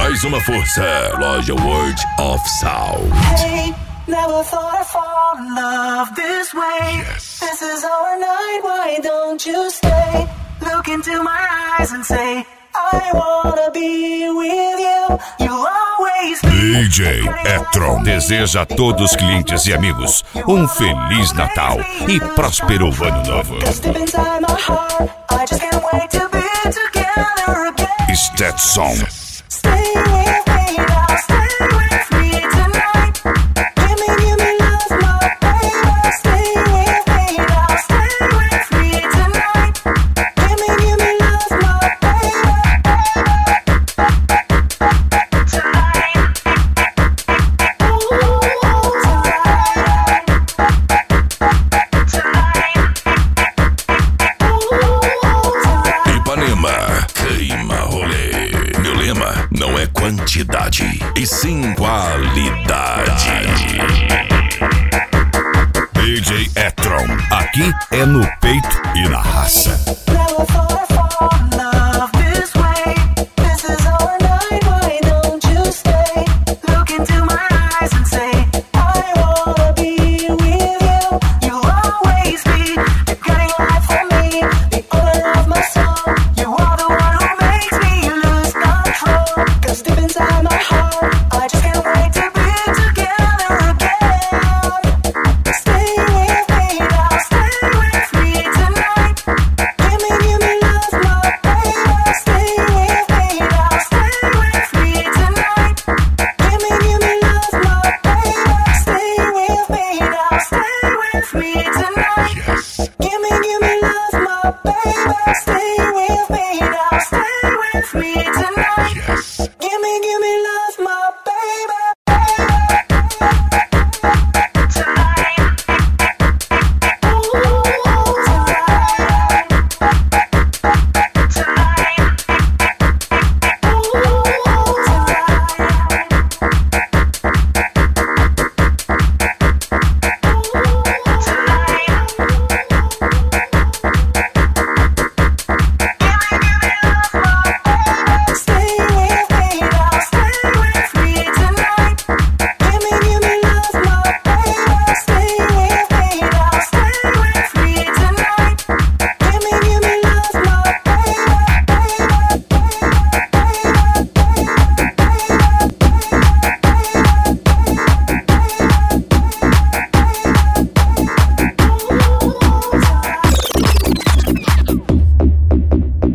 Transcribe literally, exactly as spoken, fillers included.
mais uma força. Loja World of Sound. Hey, never thought I'd fall in love this way. Yes. This is our night, why don't you stay? Look into my eyes and say, I wanna be with you. You'll always be. D J Etron deseja a todos os clientes e amigos um Feliz Natal e próspero Ano Novo. Deep inside my heart, I just can't wait to be together again. Stetson. Stay with me now, stay with me tonight. Give me, give me love, my baby. Stay with me now, stay with me tonight. Give me, give me love, my baby. Tonight. Ooh, tonight. Tonight. Ipanema, queima rolê. Meu lema não é quantidade, e sim qualidade. D J Etron, aqui é no peito e na raça. Never thought I'd fall in love.